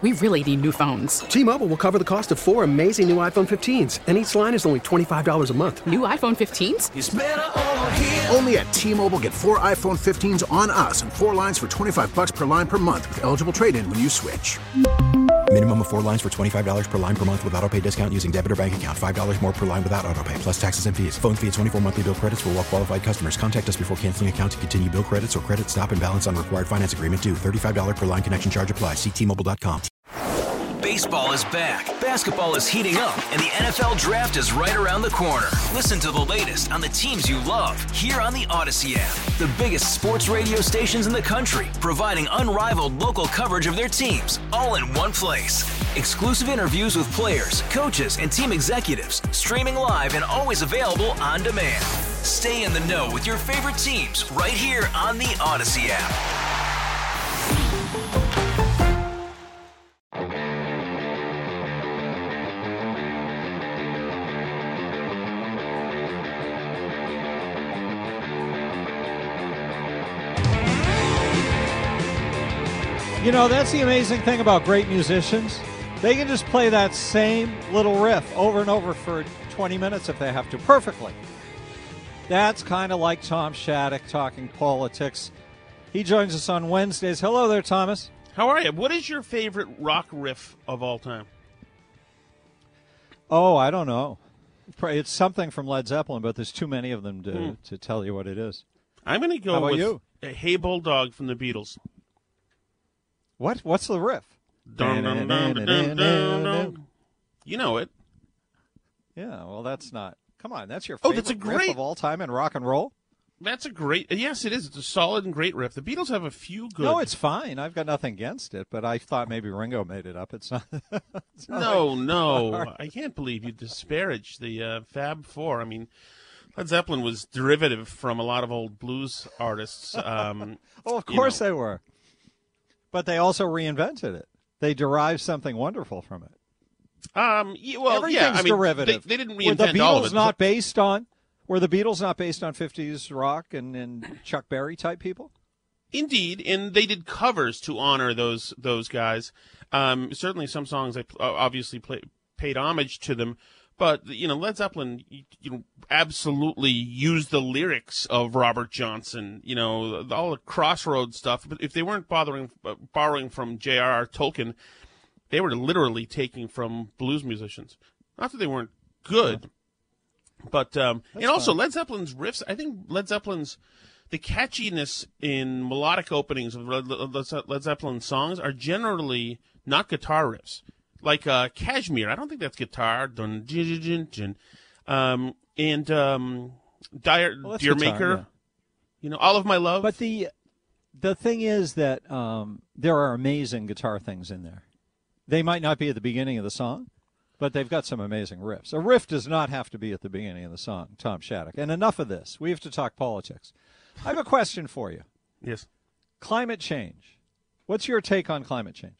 We really need new phones. T-Mobile will cover the cost of 4 amazing new iPhone 15s, and each line is only $25 a month. New iPhone 15s? It's better over here. Only at T-Mobile, get 4 iPhone 15s on us and 4 lines for $25 per line per month with eligible trade-in when you switch. Minimum of 4 lines for $25 per line per month with autopay discount using debit or bank account. $5 more per line without autopay, plus taxes and fees. Phone fee at 24 monthly bill credits for well-qualified customers. Contact us before canceling account to continue bill credits or credit stop and balance on required finance agreement due. $35 per line connection charge applies. See T-Mobile.com. Baseball is back, basketball is heating up, and the NFL Draft is right around the corner. Listen to the latest on the teams you love here on the Odyssey app. The biggest sports radio stations in the country, providing unrivaled local coverage of their teams, all in one place. Exclusive interviews with players, coaches, and team executives, streaming live and always available on demand. Stay in the know with your favorite teams right here on the Odyssey app. You know, that's the amazing thing about great musicians. They can just play that same little riff over and over for 20 minutes if they have to, perfectly. That's kind of like Tom Shattuck talking politics. He joins us on Wednesdays. Hello there, Thomas. How are you? What is your favorite rock riff of all time? Oh, I don't know. It's something from Led Zeppelin, but there's too many of them to tell you what it is. I'm going to go with you? Hey Bulldog from the Beatles. What's the riff? Dun, dun, dun, dun, dun, dun, dun. You know it. Yeah, well, that's not. Come on, that's your favorite riff of all time in rock and roll? That's a great. Yes, it is. It's a solid and great riff. The Beatles have a few good. No, it's fine. I've got nothing against it, but I thought maybe Ringo made it up. It's not. No. I can't believe you disparage the Fab Four. I mean, Led Zeppelin was derivative from a lot of old blues artists. Well, of course they were. But they also reinvented it. They derived something wonderful from it. Everything's derivative. They didn't reinvent all of it. Were the Beatles not based on 50s rock and Chuck Berry type people? Indeed, and they did covers to honor those guys. Certainly, some songs I obviously paid homage to them. But Led Zeppelin, absolutely used the lyrics of Robert Johnson. All the Crossroads stuff. But if they weren't borrowing from J.R.R. Tolkien, they were literally taking from blues musicians. Not that they weren't good, but and also Led Zeppelin's riffs. I think Led Zeppelin's the catchiness in melodic openings of Led Zeppelin songs are generally not guitar riffs. Like Kashmir, I don't think that's guitar. Deer Maker, yeah. All of My Love. But the thing is that there are amazing guitar things in there. They might not be at the beginning of the song, but they've got some amazing riffs. A riff does not have to be at the beginning of the song, Tom Shattuck. And enough of this. We have to talk politics. I have a question for you. Yes. Climate change. What's your take on climate change?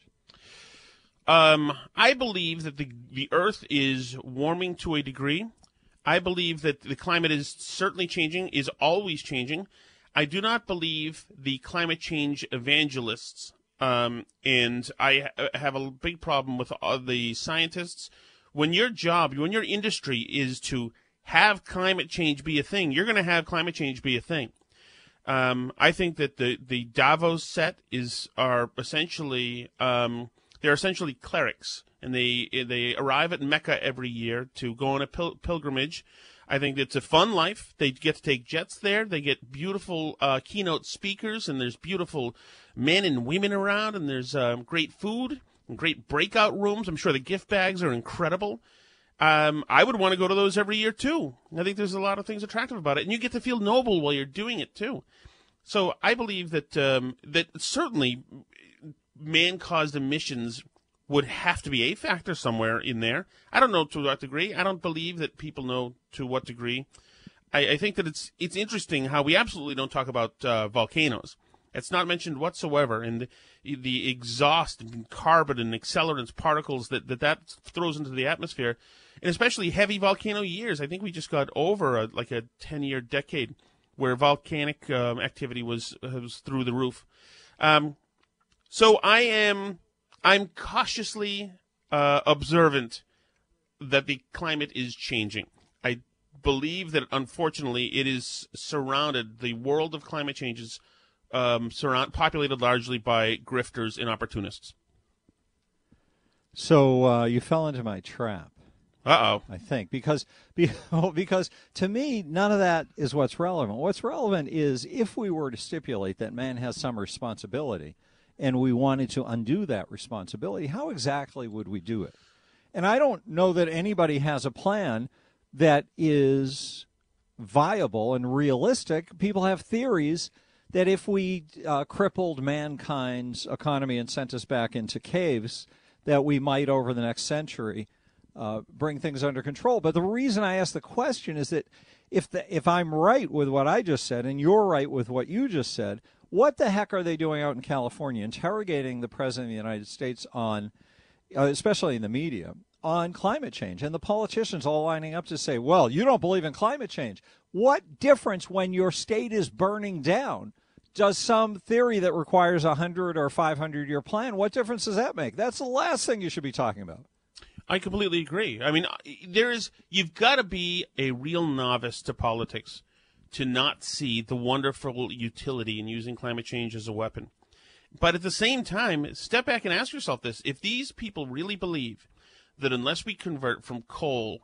I believe that the Earth is warming to a degree. I believe that the climate is certainly changing, is always changing. I do not believe the climate change evangelists, and I have a big problem with the scientists. When your industry is to have climate change be a thing, you're going to have climate change be a thing. I think that the Davos set are essentially they're essentially clerics, and they arrive at Mecca every year to go on a pilgrimage. I think it's a fun life. They get to take jets there. They get beautiful keynote speakers, and there's beautiful men and women around, and there's great food and great breakout rooms. I'm sure the gift bags are incredible. I would want to go to those every year, too. I think there's a lot of things attractive about it, and you get to feel noble while you're doing it, too. So I believe that that certainly man-caused emissions would have to be a factor somewhere in there. I don't know to what degree. I don't believe that people know to what degree. I think that it's interesting how we absolutely don't talk about volcanoes. It's not mentioned whatsoever, and the exhaust and carbon and accelerants particles that throws into the atmosphere, and especially heavy volcano years. I think we just got over a 10-year decade where volcanic activity was through the roof. So I am I'm cautiously observant that the climate is changing. I believe that, unfortunately, it is surrounded, the world of climate change is populated largely by grifters and opportunists. So you fell into my trap. Uh-oh. I think, because to me, none of that is what's relevant. What's relevant is if we were to stipulate that man has some responsibility and we wanted to undo that responsibility, how exactly would we do it? And I don't know that anybody has a plan that is viable and realistic. People have theories that if we crippled mankind's economy and sent us back into caves, that we might, over the next century, bring things under control. But the reason I ask the question is that if I'm right with what I just said and you're right with what you just said, what the heck are they doing out in California, interrogating the President of the United States on, especially in the media, on climate change? And the politicians all lining up to say, well, you don't believe in climate change. What difference when your state is burning down? Does some theory that requires 100 or 500-year plan, what difference does that make? That's the last thing you should be talking about. I completely agree. I mean, you've got to be a real novice to politics to not see the wonderful utility in using climate change as a weapon. But at the same time, step back and ask yourself this. If these people really believe that unless we convert from coal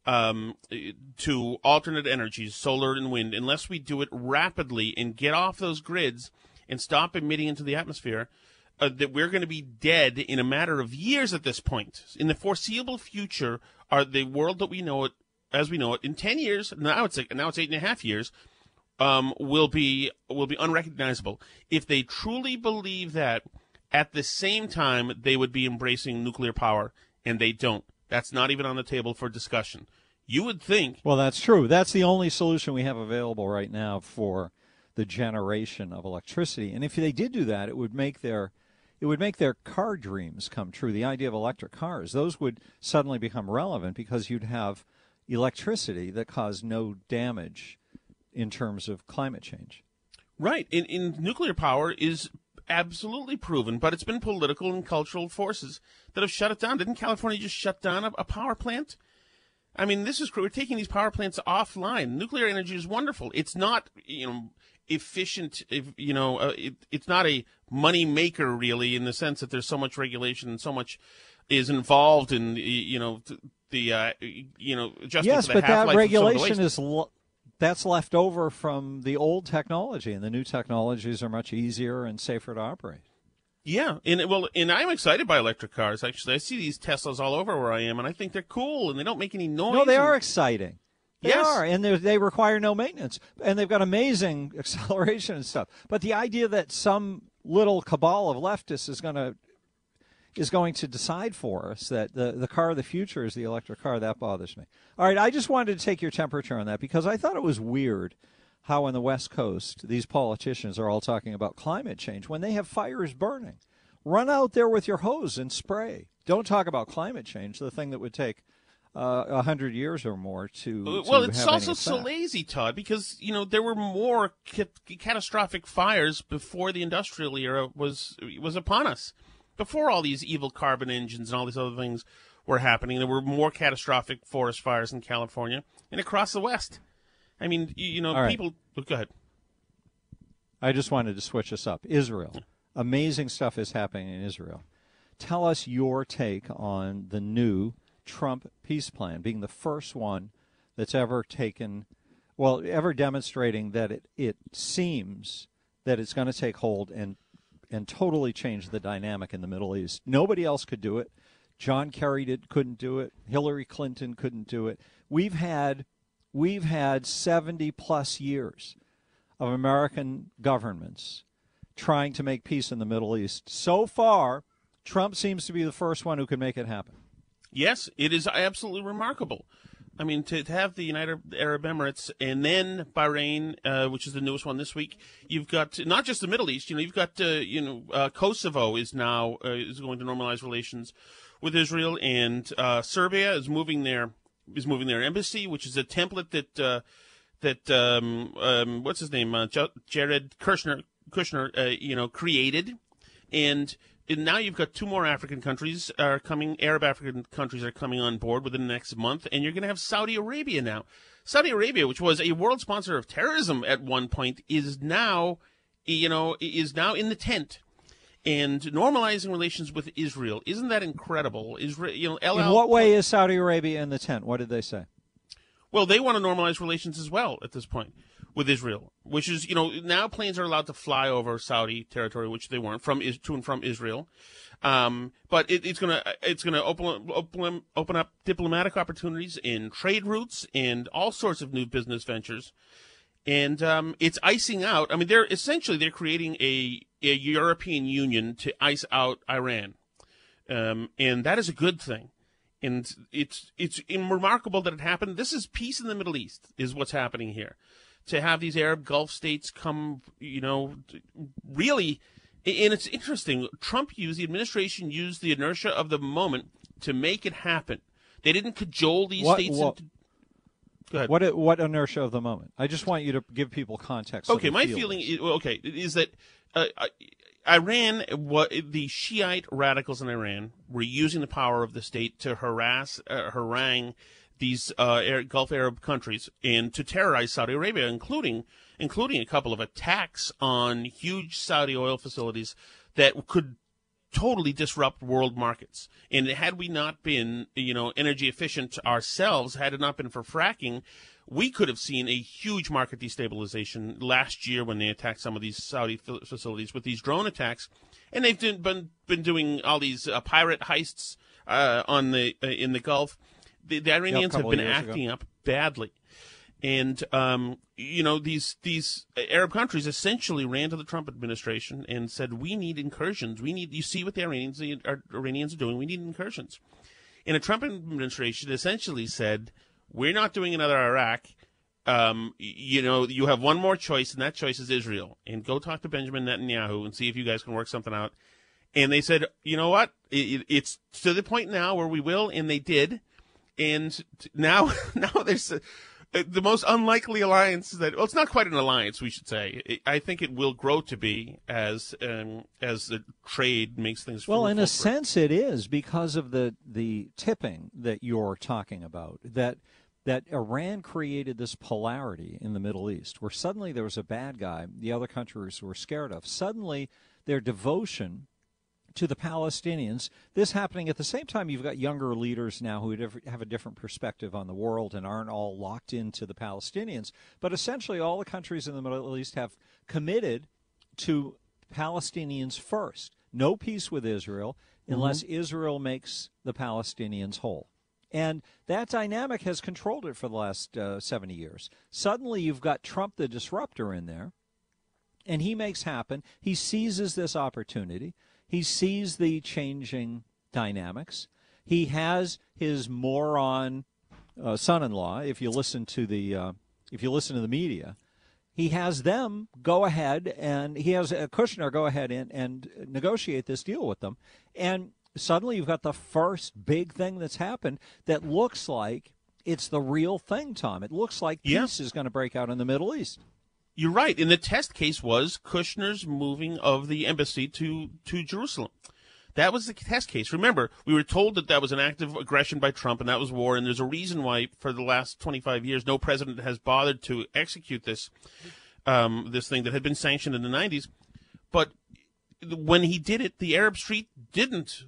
to alternate energies, solar and wind, unless we do it rapidly and get off those grids and stop emitting into the atmosphere, that we're going to be dead in a matter of years at this point. In the foreseeable future, the world that we know it, as we know it, in 10 years, now it's 8.5 years, will be unrecognizable. If they truly believe that, at the same time, they would be embracing nuclear power, and they don't. That's not even on the table for discussion. You would think. Well, that's true. That's the only solution we have available right now for the generation of electricity. And if they did do that, it would make their car dreams come true. The idea of electric cars, those would suddenly become relevant because you'd have electricity that caused no damage in terms of climate change. Right. In nuclear power is absolutely proven, but it's been political and cultural forces that have shut it down. Didn't California just shut down a power plant? I mean, this is we're taking these power plants offline. Nuclear energy is wonderful. It's not, efficient. It's not a money maker really, in the sense that there's so much regulation and so much is involved in adjustment yes, for the but half-life that regulation of some of the waste. That's left over from the old technology, and the new technologies are much easier and safer to operate. Yeah, and I'm excited by electric cars, actually. I see these Teslas all over where I am, and I think they're cool, and they don't make any noise. No, they are exciting. They Yes. are, and they require no maintenance, and they've got amazing acceleration and stuff. But the idea that some little cabal of leftists is going to decide for us that the car of the future is the electric car, that bothers me. All right, I just wanted to take your temperature on that because I thought it was weird how on the West Coast these politicians are all talking about climate change when they have fires burning. Run out there with your hose and spray. Don't talk about climate change, the thing that would take 100 years or more to Well, it's have also any so effect. lazy, Todd, because there were more catastrophic fires before the industrial era was upon us. Before all these evil carbon engines and all these other things were happening, there were more catastrophic forest fires in California and across the West. I mean, right. people. Go ahead. I just wanted to switch us up. Israel. Amazing stuff is happening in Israel. Tell us your take on the new Trump peace plan, being the first one that's ever demonstrating that it seems that it's going to take hold and totally change the dynamic in the Middle East. Nobody else could do it. John Kerry couldn't do it. Hillary Clinton couldn't do it. We've had 70-plus years of American governments trying to make peace in the Middle East. So far, Trump seems to be the first one who can make it happen. Yes, it is absolutely remarkable. I mean, to have the United Arab Emirates and then Bahrain, which is the newest one this week. You've got not just the Middle East. You've got Kosovo is now is going to normalize relations with Israel, and Serbia is moving their embassy, which is a template that what's his name, Jared Kushner created, and now you've got two more African countries are coming. Arab African countries are coming on board within the next month, and you're going to have Saudi Arabia now. Saudi Arabia, which was a world sponsor of terrorism at one point, is now in the tent and normalizing relations with Israel. Isn't that incredible? Israel, in what way is Saudi Arabia in the tent? What did they say? Well, they want to normalize relations as well at this point with Israel, which is, now planes are allowed to fly over Saudi territory, which they weren't, to and from Israel. But it's gonna open up diplomatic opportunities and trade routes and all sorts of new business ventures. And it's icing out. I mean, they're creating a European Union to ice out Iran, and that is a good thing. And it's remarkable that it happened. This is peace in the Middle East, is what's happening here. To have these Arab Gulf states come, really, and it's interesting. The administration used the inertia of the moment to make it happen. They didn't cajole these states into. Go ahead. What inertia of the moment? I just want you to give people context. Okay, my feeling is that Iran, the Shiite radicals in Iran were using the power of the state to harangue these Gulf Arab countries and to terrorize Saudi Arabia, including a couple of attacks on huge Saudi oil facilities that could totally disrupt world markets. And had we not been, energy efficient ourselves, had it not been for fracking, we could have seen a huge market destabilization last year when they attacked some of these Saudi facilities with these drone attacks. And they've been doing all these pirate heists in the Gulf. The Iranians have been acting up badly. And, these Arab countries essentially ran to the Trump administration and said, we need incursions. You see what the Iranians are doing. We need incursions. And the Trump administration essentially said, we're not doing another Iraq. You have one more choice, and that choice is Israel. And go talk to Benjamin Netanyahu and see if you guys can work something out. And they said, you know what? It's to the point now where we will, and they did. And now there's the most unlikely alliance it's not quite an alliance, we should say. I think it will grow to be as the trade makes things. Well, in a sense, it is because of the tipping that you're talking about. That Iran created this polarity in the Middle East, where suddenly there was a bad guy the other countries were scared of. Suddenly, their devotion to the Palestinians, this happening at the same time you've got younger leaders now who have a different perspective on the world and aren't all locked into the Palestinians. But essentially all the countries in the Middle East have committed to Palestinians first. No peace with Israel unless Israel makes the Palestinians whole. And that dynamic has controlled it for the last 70 years. Suddenly you've got Trump the disruptor in there, and he makes happen. He seizes this opportunity. He sees the changing dynamics. He has his moron son-in-law. If you listen to the media, he has them go ahead and he has Kushner go ahead and negotiate this deal with them. And suddenly you've got the first big thing that's happened that looks like it's the real thing, Tom. It looks like peace is going to break out in the Middle East. You're right. And the test case was Kushner's moving of the embassy to Jerusalem. That was the test case. Remember, we were told that was an act of aggression by Trump, and that was war. And there's a reason why, for the last 25 years, no president has bothered to execute this thing that had been sanctioned in the 90s. But when he did it, the Arab street didn't,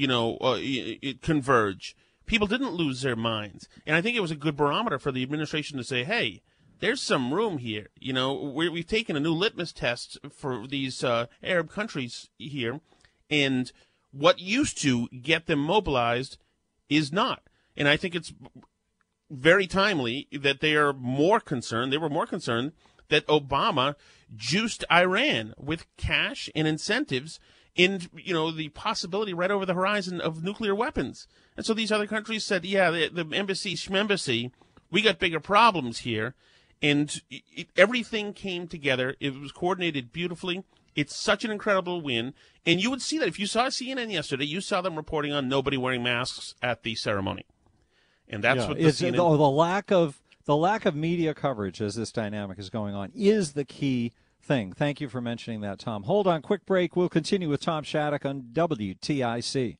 converge. People didn't lose their minds. And I think it was a good barometer for the administration to say, hey, there's some room here. We've taken a new litmus test for these Arab countries here, and what used to get them mobilized is not. And I think it's very timely that they are more concerned. They were more concerned that Obama juiced Iran with cash and incentives in, the possibility right over the horizon of nuclear weapons. And so these other countries said, the embassy, schmembassy, we got bigger problems here. And everything came together. It was coordinated beautifully. It's such an incredible win. And you would see that if you saw CNN yesterday, you saw them reporting on nobody wearing masks at the ceremony. And that's what the lack of media coverage as this dynamic is going on is the key thing. Thank you for mentioning that, Tom. Hold on, quick break. We'll continue with Tom Shattuck on WTIC.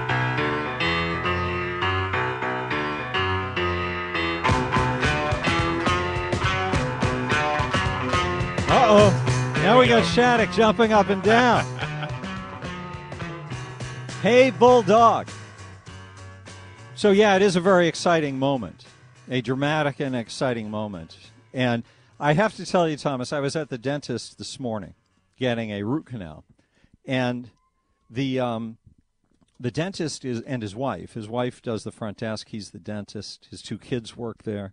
Uh-oh. Now we got Shattuck jumping up and down. Hey, Bulldog. So, yeah, it is a very exciting moment, a dramatic and exciting moment. And I have to tell you, Thomas, I was at the dentist this morning getting a root canal. And the dentist is, and his wife does the front desk. He's the dentist. His 2 kids work there.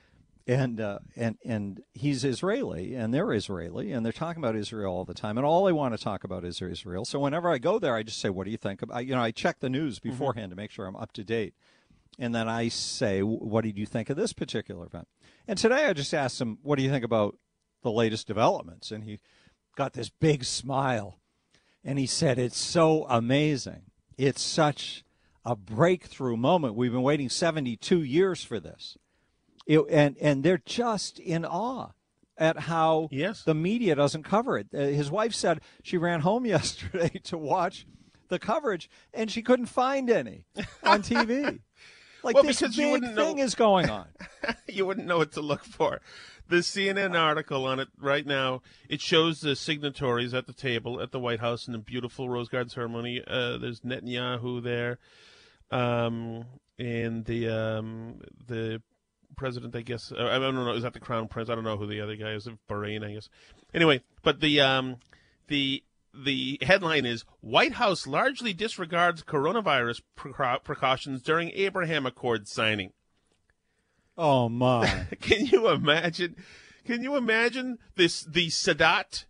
And he's Israeli, and they're Israeli, and they're talking about Israel all the time, and all they want to talk about is Israel. So whenever I go there, I just say, what do you think? I check the news beforehand to make sure I'm up to date, and then I say, what did you think of this particular event? And today I just asked him, what do you think about the latest developments? And he got this big smile, and he said, it's so amazing. It's such a breakthrough moment. We've been waiting 72 years for this. And they're just in awe at how the media doesn't cover it. His wife said she ran home yesterday to watch the coverage, and she couldn't find any on TV. This big thing is going on. You wouldn't know what to look for. The CNN article on it right now, it shows the signatories at the table at the White House in the beautiful Rose Garden ceremony. There's Netanyahu there, and the president, I guess. I don't know. Is that the crown prince? I don't know who the other guy is. Bahrain, I guess. Anyway, but the headline is, White House largely disregards coronavirus precautions during Abraham Accord signing. Oh, my. Can you imagine? Can you imagine this? The Sadat,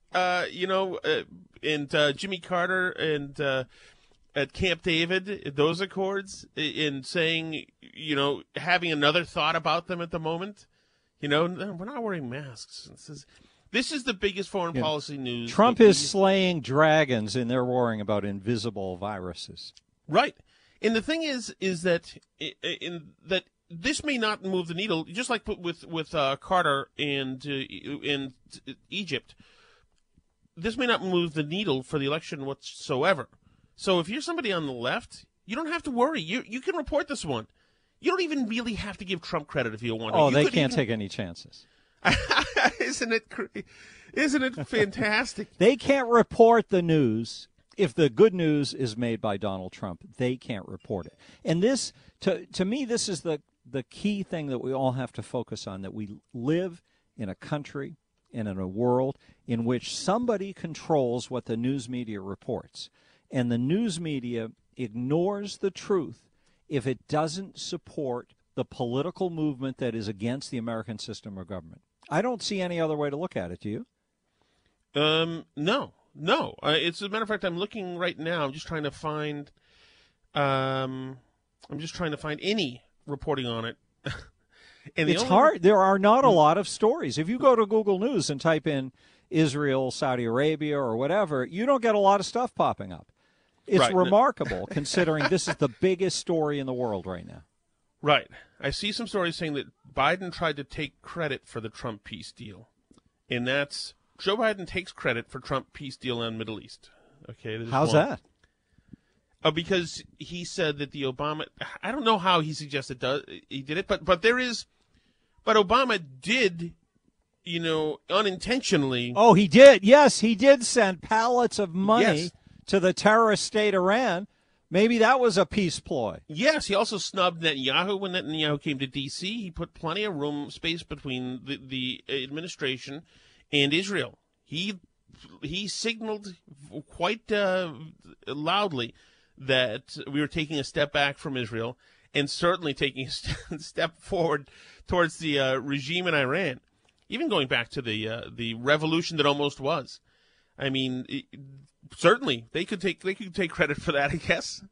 and Jimmy Carter and at Camp David, those accords, in saying, having another thought about them at the moment. We're not wearing masks. This is the biggest foreign policy news. Trump is slaying dragons, and they're worrying about invisible viruses. Right. And the thing is that that this may not move the needle, just like with Carter and in Egypt. This may not move the needle for the election whatsoever. So if you're somebody on the left, you don't have to worry. You can report this one. You don't even really have to give Trump credit if you don't want to. Oh, they can't take any chances. Isn't it fantastic? They can't report the news if the good news is made by Donald Trump. They can't report it. And this, to me, this is the key thing that we all have to focus on, that we live in a country and in a world in which somebody controls what the news media reports. And the news media ignores the truth if it doesn't support the political movement that is against the American system of government. I don't see any other way to look at it. Do you? No. It's, as a matter of fact, I'm looking right now. I'm just trying to find. Any reporting on it. And it's hard. There are not a lot of stories. If you go to Google News and type in Israel, Saudi Arabia, or whatever, you don't get a lot of stuff popping up. It's remarkable, considering this is the biggest story in the world right now. Right. I see some stories saying that Biden tried to take credit for the Trump peace deal. And that's Joe Biden takes credit for Trump peace deal on Middle East. Okay. How's that? Because he said that the Obama, I don't know how he suggested he did it, but Obama did, unintentionally. Oh, he did. Yes, he did send pallets of money to the terrorist state Iran. Maybe that was a peace ploy. Yes, he also snubbed Netanyahu when Netanyahu came to D.C. He put plenty of space between the administration and Israel. He signaled quite loudly that we were taking a step back from Israel and certainly taking a step forward towards the regime in Iran, even going back to the revolution that almost was. I mean, certainly they could take credit for that, I guess.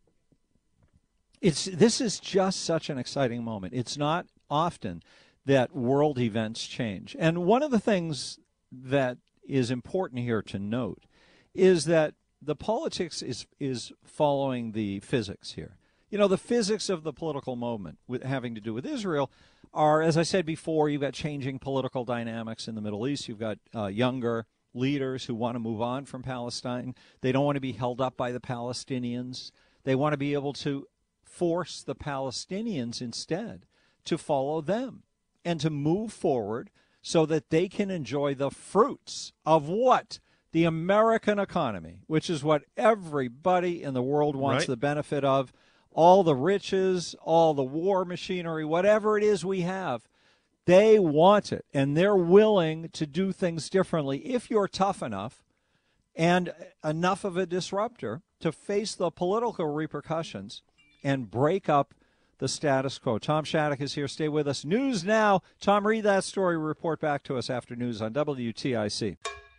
This is just such an exciting moment. It's not often that world events change. And one of the things that is important here to note is that the politics is following the physics here. The physics of the political moment having to do with Israel are, as I said before, you've got changing political dynamics in the Middle East. You've got younger, leaders who want to move on from Palestine. They don't want to be held up by the Palestinians. They want to be able to force the Palestinians instead to follow them and to move forward so that they can enjoy the fruits of what? The American economy, which is what everybody in the world wants the benefit of. All the riches, all the war machinery, whatever it is we have, they want it, and they're willing to do things differently if you're tough enough and enough of a disruptor to face the political repercussions and break up the status quo. Tom Shattuck is here. Stay with us. News now. Tom, read that story. Report back to us after news on WTIC.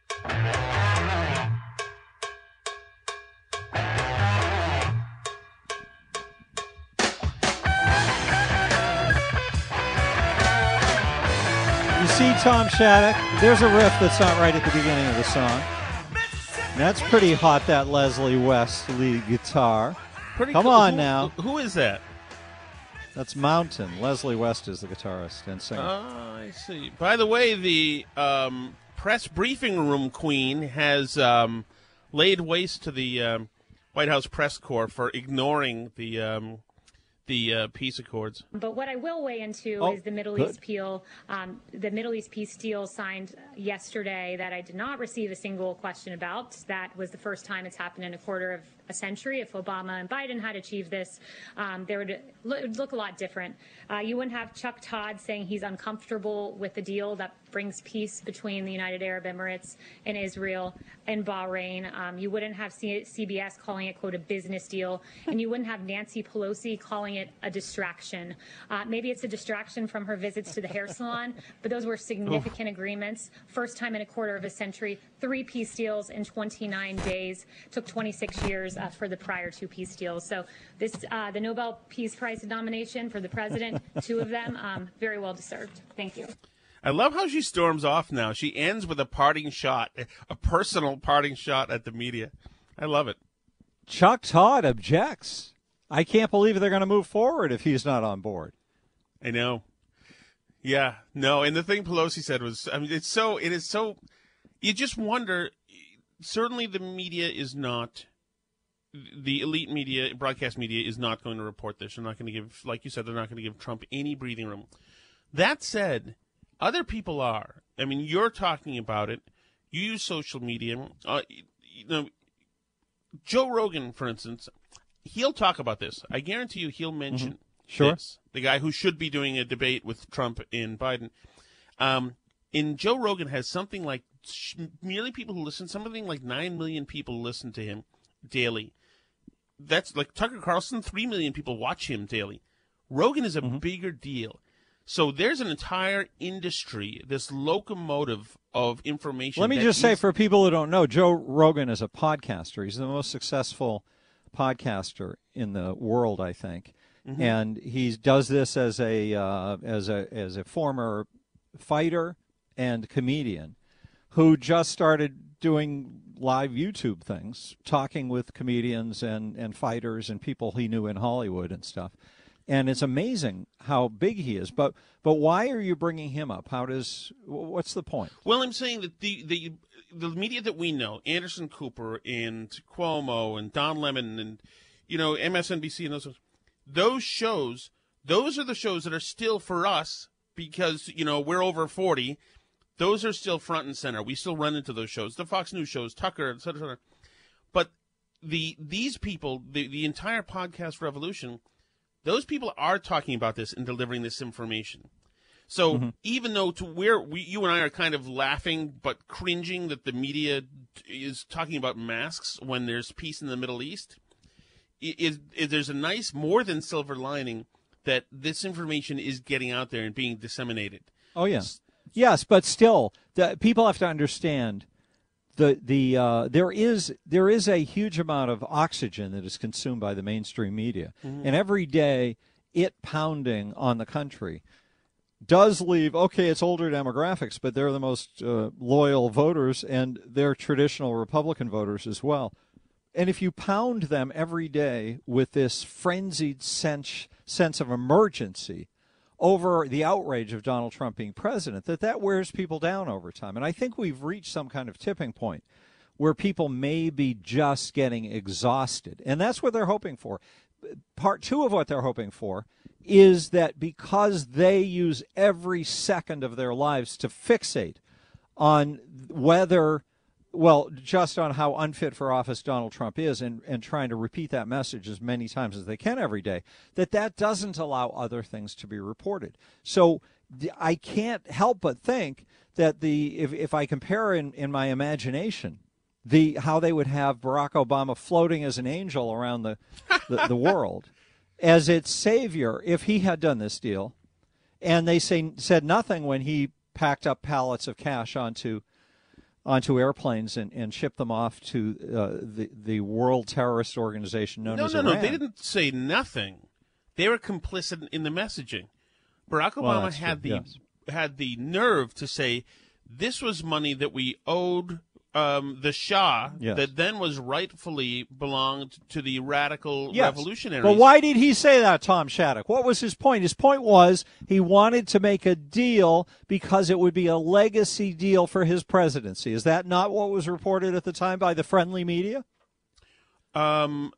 You see, Tom Shattuck, there's a riff that's not right at the beginning of the song. That's pretty hot, that Leslie West lead guitar. Pretty Come cool. on now. Who is that? That's Mountain. Leslie West is the guitarist and singer. Oh, I see. By the way, the press briefing room queen has laid waste to the White House press corps for ignoring the peace accords. But what I will weigh into is the Middle East deal. The Middle East peace deal signed yesterday that I did not receive a single question about. That was the first time it's happened in a quarter of a century. If Obama and Biden had achieved this, it would look a lot different. You wouldn't have Chuck Todd saying he's uncomfortable with the deal that brings peace between the United Arab Emirates and Israel and Bahrain. You wouldn't have CBS calling it, quote, a business deal. And you wouldn't have Nancy Pelosi calling it a distraction. Maybe it's a distraction from her visits to the hair salon, but those were significant agreements. First time in a quarter of a century, 3 peace deals in 29 days. Took 26 years for the prior 2 peace deals. So this, the Nobel Peace Prize nomination for the president, 2 of them, very well deserved. Thank you. I love how she storms off now. She ends with a parting shot, a personal parting shot at the media. I love it. Chuck Todd objects. I can't believe they're going to move forward if he's not on board. I know. Yeah, no, and the thing Pelosi said was, I mean, it is so, you just wonder, certainly the media is not, the elite media, broadcast media is not going to report this. They're not going to give, like you said, they're not going to give Trump any breathing room. That said, other people are. I mean, you're talking about it. You use social media. Joe Rogan, for instance, he'll talk about this. I guarantee you he'll mention this. The guy who should be doing a debate with Trump and Biden. And Joe Rogan has something like, merely people who listen, something like 9 million people listen to him daily. That's like Tucker Carlson, 3 million people watch him daily. Rogan is a bigger deal. So there's an entire industry, this locomotive of information. Let me just say, for people who don't know, Joe Rogan is a podcaster. He's the most successful podcaster in the world, I think. And he does this as a former fighter and comedian who just started doing live YouTube things, talking with comedians and fighters and people he knew in Hollywood and stuff. And it's amazing how big he is. But why are you bringing him up? What's the point? Well, I'm saying that the media that we know, Anderson Cooper and Cuomo and Don Lemon and, MSNBC and those shows, those are the shows that are still for us because, we're over 40. Those are still front and center. We still run into those shows. The Fox News shows, Tucker, et cetera, et cetera. But these people, the entire podcast revolution, those people are talking about this and delivering this information. So even though you and I are kind of laughing but cringing that the media is talking about masks when there's peace in the Middle East, there's a nice, more than silver lining that this information is getting out there and being disseminated. Oh, yeah. Yes, but still, people have to understand there is a huge amount of oxygen that is consumed by the mainstream media, and every day it pounding on the country does leave. Okay, it's older demographics, but they're the most loyal voters, and they're traditional Republican voters as well. And if you pound them every day with this frenzied sense of emergency over the outrage of Donald Trump being president, that wears people down over time. And I think we've reached some kind of tipping point where people may be just getting exhausted. And that's what they're hoping for. Part two of what they're hoping for is that because they use every second of their lives to fixate on whether, well, just on how unfit for office Donald Trump is and trying to repeat that message as many times as they can every day, that doesn't allow other things to be reported. So I can't help but think that if I compare in my imagination how they would have Barack Obama floating as an angel around the world as its savior if he had done this deal, and they said nothing when he packed up pallets of cash onto airplanes and shipped them off to the world terrorist organization known as Iran. No, they didn't say nothing. They were complicit in the messaging. Barack Obama had the nerve to say this was money that we owed the Shah, that then was rightfully belonged to the radical revolutionaries. But why did he say that, Tom Shattuck? What was his point? His point was he wanted to make a deal because it would be a legacy deal for his presidency. Is that not what was reported at the time by the friendly media? Well,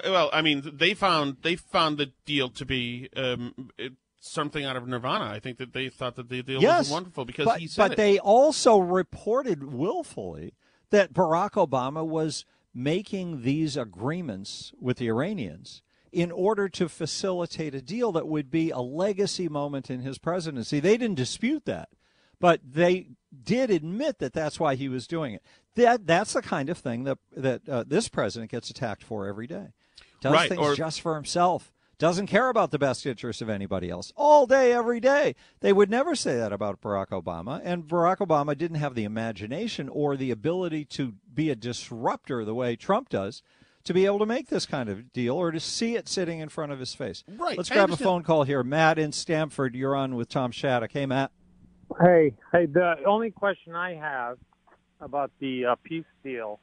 I mean, they found the deal to be something out of Nirvana. I think that they thought that the deal was wonderful because he said it. But they also reported willfully that Barack Obama was making these agreements with the Iranians in order to facilitate a deal that would be a legacy moment in his presidency. They didn't dispute that, but they did admit that that's why he was doing it. That's the kind of thing that this president gets attacked for every day. Does things just for himself. Doesn't care about the best interests of anybody else. All day, every day. They would never say that about Barack Obama, and Barack Obama didn't have the imagination or the ability to be a disruptor the way Trump does to be able to make this kind of deal or to see it sitting in front of his face. Right. Let's grab a phone call here. Matt in Stamford, you're on with Tom Shattuck. Hey, Matt. Hey, the only question I have about the peace deal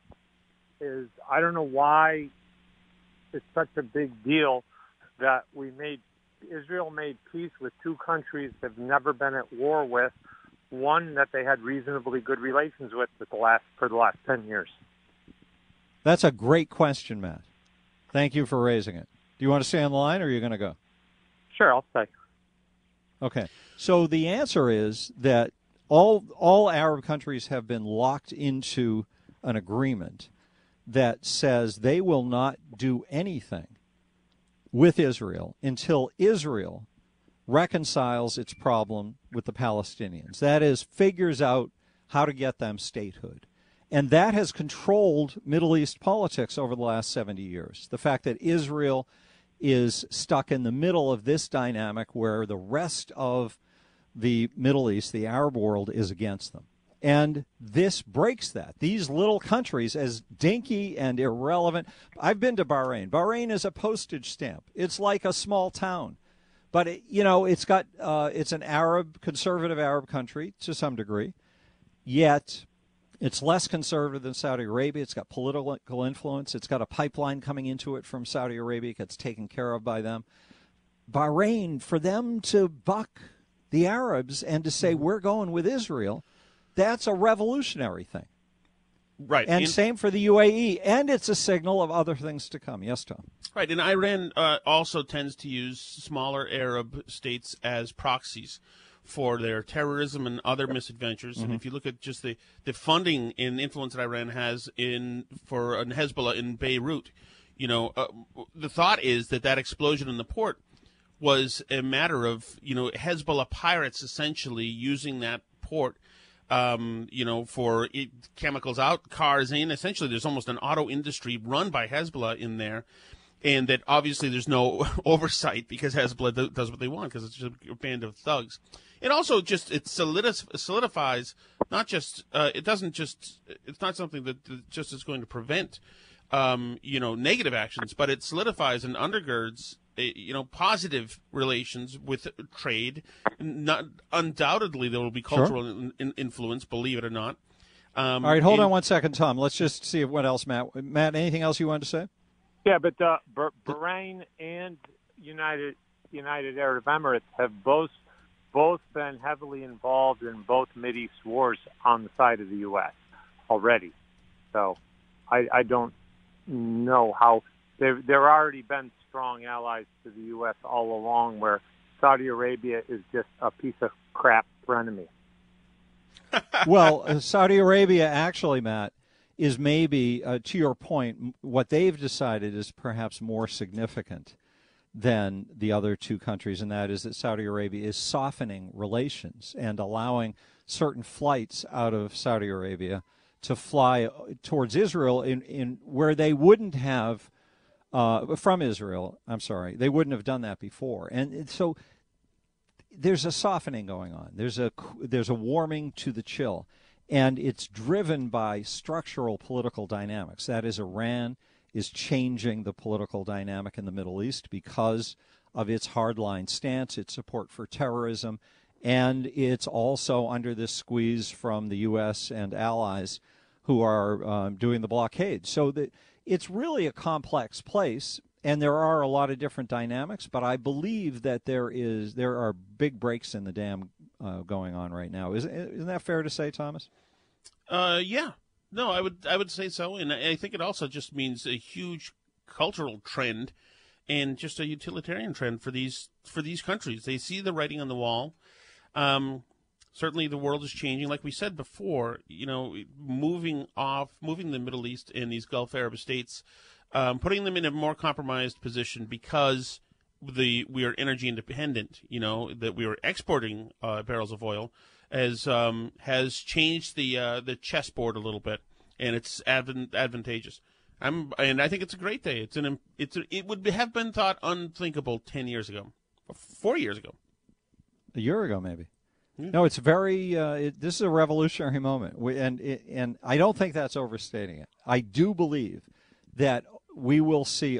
is I don't know why it's such a big deal that Israel made peace with two countries they've never been at war with, one that they had reasonably good relations with for the last 10 years. That's a great question, Matt. Thank you for raising it. Do you want to stay on the line or are you going to go? Sure, I'll stay. Okay. So the answer is that all Arab countries have been locked into an agreement that says they will not do anything with Israel until Israel reconciles its problem with the Palestinians. That is, figures out how to get them statehood. And that has controlled Middle East politics over the last 70 years. The fact that Israel is stuck in the middle of this dynamic where the rest of the Middle East, the Arab world, is against them. And this breaks that. These little countries, as dinky and irrelevant. I've been to Bahrain. Bahrain is a postage stamp. It's like a small town. But, it's an conservative Arab country to some degree. Yet it's less conservative than Saudi Arabia. It's got political influence. It's got a pipeline coming into it from Saudi Arabia. It gets taken care of by them. Bahrain, for them to buck the Arabs and to say, we're going with Israel, that's a revolutionary thing. Right. And same for the UAE. And it's a signal of other things to come. Yes, Tom. Right. And Iran also tends to use smaller Arab states as proxies for their terrorism and other misadventures. Mm-hmm. And if you look at just the funding and influence that Iran has for Hezbollah in Beirut, the thought is that explosion in the port was a matter of, Hezbollah pirates essentially using that port for chemicals out, cars in. Essentially, there's almost an auto industry run by Hezbollah in there, and that obviously there's no oversight because Hezbollah does what they want because it's just a band of thugs. It also it solidifies it's not something that just is going to prevent, negative actions, but it solidifies and undergirds positive relations with trade. Not undoubtedly there will be cultural influence, believe it or not. All right, hold on one second, Tom. Let's just see what else, Matt, anything else you wanted to say? Yeah, but Bahrain and United United Arab Emirates have both been heavily involved in both Mideast wars on the side of the U.S. already. So I don't know how there already been strong allies to the U.S. all along, where Saudi Arabia is just a piece of crap frenemy. Well, Saudi Arabia actually, Matt, is maybe, to your point, what they've decided is perhaps more significant than the other two countries, and that is that Saudi Arabia is softening relations and allowing certain flights out of Saudi Arabia to fly towards Israel in where they wouldn't have, from Israel, I'm sorry, they wouldn't have done that before. And so there's a softening going on. There's a warming to the chill, and it's driven by structural political dynamics. That is, Iran is changing the political dynamic in the Middle East because of its hardline stance, its support for terrorism, and it's also under this squeeze from the U.S. and allies who are doing the blockade. So it's really a complex place, and there are a lot of different dynamics, but I believe that there are big breaks in the dam going on right now. Isn't that fair to say, Thomas? Yeah. No, I would say so, and I think it also just means a huge cultural trend and just a utilitarian trend for these countries. They see the writing on the wall. Certainly, the world is changing, like we said before. Moving the Middle East and these Gulf Arab states, putting them in a more compromised position because we are energy independent. That we are exporting barrels of oil. Has changed the chessboard a little bit, and it's advantageous. And I think it's a great day. It would have been thought unthinkable 10 years ago, 4 years ago, a year ago maybe. No, it's very. This is a revolutionary moment, and I don't think that's overstating it. I do believe that we will see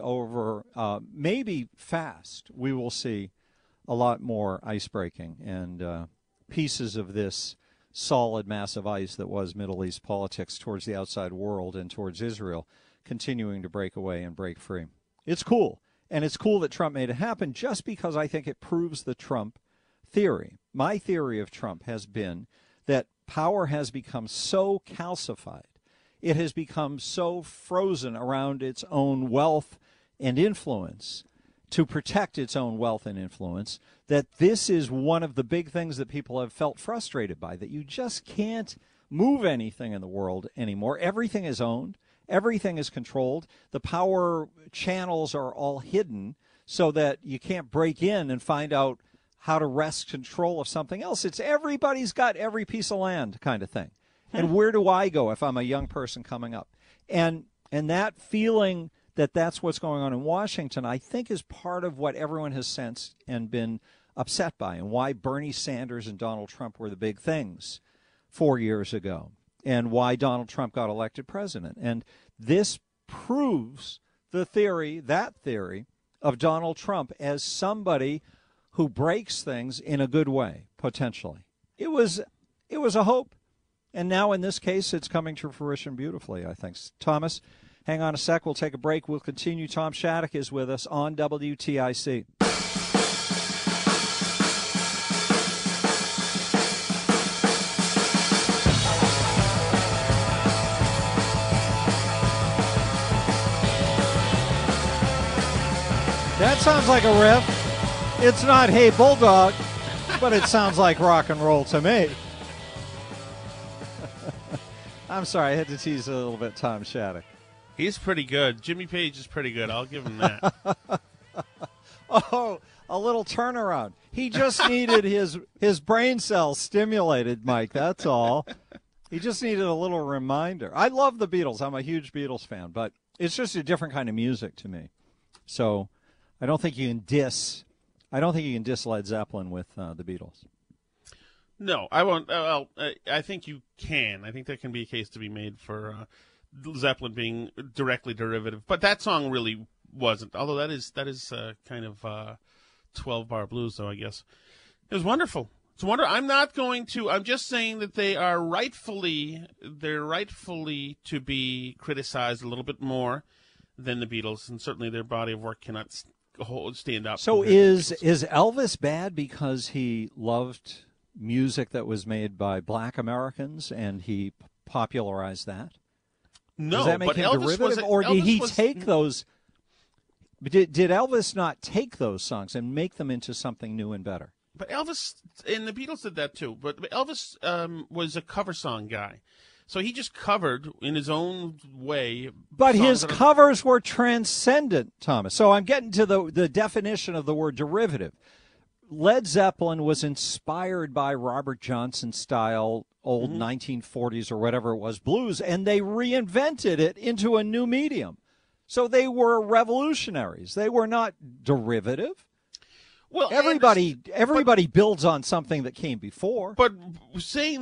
maybe fast. We will see a lot more ice breaking and pieces of this solid, massive ice that was Middle East politics towards the outside world and towards Israel continuing to break away and break free. It's cool. And it's cool that Trump made it happen just because I think it proves the Trump theory. My theory of Trump has been that power has become so calcified, it has become so frozen around its own wealth and influence to protect its own wealth and influence, that this is one of the big things that people have felt frustrated by, that you just can't move anything in the world anymore. Everything is owned. Everything is controlled. The power channels are all hidden so that you can't break in and find out how to wrest control of something else. It's everybody's got every piece of land kind of thing. And where do I go if I'm a young person coming up? And that feeling that that's what's going on in Washington, I think, is part of what everyone has sensed and been upset by, and why Bernie Sanders and Donald Trump were the big things 4 years ago, and why Donald Trump got elected president. And this proves that theory of Donald Trump as somebody who breaks things in a good way, potentially. It was a hope, and now in this case, it's coming to fruition beautifully, I think. Thomas, hang on a sec. We'll take a break. We'll continue. Tom Shattuck is with us on WTIC. That sounds like a riff. It's not Hey Bulldog, but it sounds like rock and roll to me. I'm sorry, I had to tease a little bit Tom Shattuck. He's pretty good. Jimmy Page is pretty good. I'll give him that. Oh, a little turnaround. He just needed his brain cells stimulated, Mike. That's all. He just needed a little reminder. I love the Beatles. I'm a huge Beatles fan, but it's just a different kind of music to me. So I don't think you can diss Led Zeppelin with the Beatles. No, I won't. Well, I think you can. I think there can be a case to be made for Zeppelin being directly derivative, but that song really wasn't. Although that is kind of 12-bar blues, though, I guess. It was wonderful. It's wonderful. I'm just saying that they're rightfully to be criticized a little bit more than the Beatles, and certainly their body of work cannot stand up. So is Elvis bad because he loved music that was made by Black Americans and he popularized that? No, does that make but him Elvis derivative, or did he take those? Did Elvis not take those songs and make them into something new and better? But Elvis and the Beatles did that too. But Elvis was a cover song guy, so he just covered in his own way. But his covers were transcendent, Thomas. So I'm getting to the definition of the word derivative. Led Zeppelin was inspired by Robert Johnson style old 1940s or whatever it was blues, and they reinvented it into a new medium. So they were revolutionaries. They were not derivative. Well, everybody builds on something that came before. But saying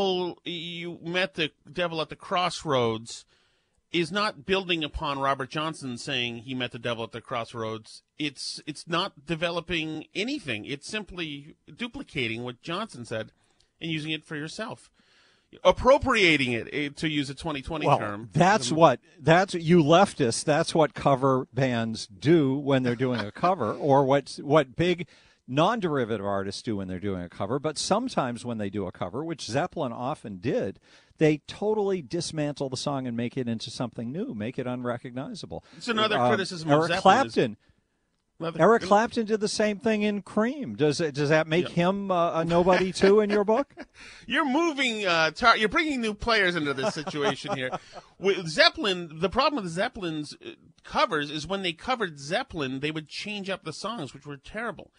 you met the devil at the crossroads is not building upon Robert Johnson saying he met the devil at the crossroads. It's not developing anything. It's simply duplicating what Johnson said and using it for yourself. Appropriating it, to use a 2020 term. That's what you leftists. That's what cover bands do when they're doing a cover, or what big non-derivative artists do when they're doing a cover. But sometimes when they do a cover, which Zeppelin often did, they totally dismantle the song and make it into something new, make it unrecognizable. It's another criticism of Eric Zeppelin. Eric Clapton did the same thing in Cream. Does that make him a nobody too in your book? You're moving. You're bringing new players into this situation here. With Zeppelin, the problem with Zeppelin's covers is when they covered Zeppelin, they would change up the songs, which were terrible.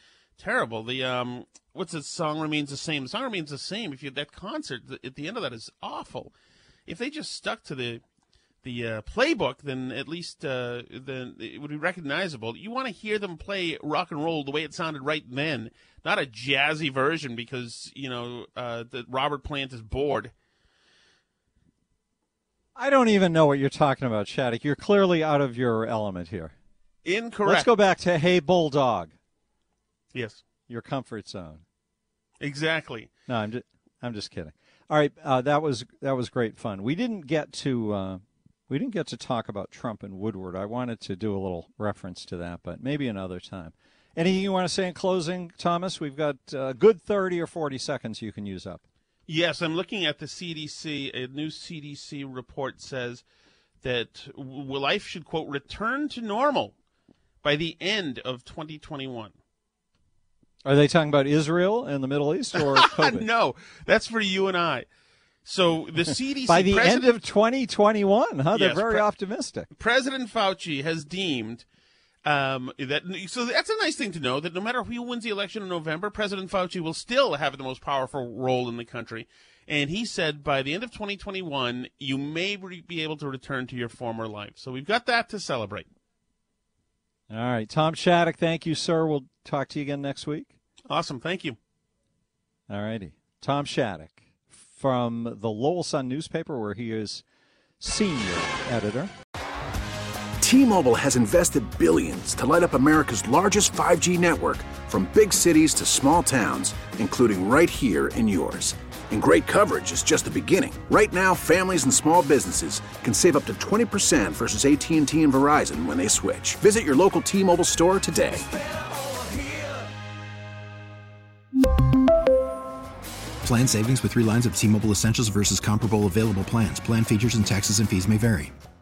The what's the song remains the same? The song remains the same. If you that concert at the end of that is awful. If they just stuck to the playbook, then at least then it would be recognizable. You want to hear them play rock and roll the way it sounded right then, not a jazzy version because that Robert Plant is bored. I don't even know what you're talking about, Shattuck. You're clearly out of your element here. Incorrect. Let's go back to Hey Bulldog. Yes. Your comfort zone. Exactly. No, I'm just kidding. All right, that was great fun. We didn't get to talk about Trump and Woodward. I wanted to do a little reference to that, but maybe another time. Anything you want to say in closing, Thomas? We've got a good 30 or 40 seconds you can use up. Yes, I'm looking at the CDC. A new CDC report says that life should, quote, return to normal by the end of 2021. Are they talking about Israel and the Middle East or COVID? No, that's for you and I. So the CDC... By the end of 2021, huh? They're very optimistic. President Fauci has deemed that... So that's a nice thing to know, that no matter who wins the election in November, President Fauci will still have the most powerful role in the country. And he said by the end of 2021, you may be able to return to your former life. So we've got that to celebrate. All right. Tom Shattuck, thank you, sir. We'll talk to you again next week. Awesome. Thank you. All righty. Tom Shattuck from the Lowell Sun newspaper, where he is senior editor. T-Mobile has invested billions to light up America's largest 5G network, from big cities to small towns, including right here in yours. And great coverage is just the beginning. Right now, families and small businesses can save up to 20% versus AT&T and Verizon when they switch. Visit your local T-Mobile store today. Plan savings with 3 lines of T-Mobile Essentials versus comparable available plans. Plan features and taxes and fees may vary.